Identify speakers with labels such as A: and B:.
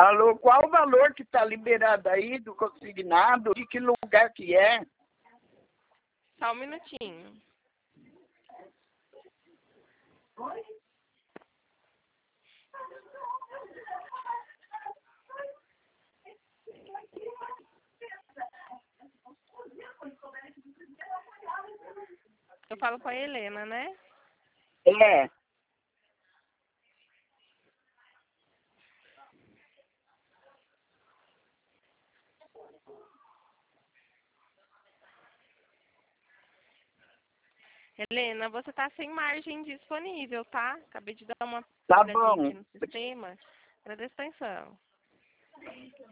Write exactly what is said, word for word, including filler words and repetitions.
A: Alô, qual o valor que está liberado aí do consignado? De que lugar que é?
B: Só um minutinho.
A: Oi?
B: Eu falo com a Helena, né?
A: É.
B: Helena, você tá sem margem disponível, tá? Acabei de dar uma
A: Tá
B: olhadinha
A: bom.
B: aqui no sistema. Presta atenção.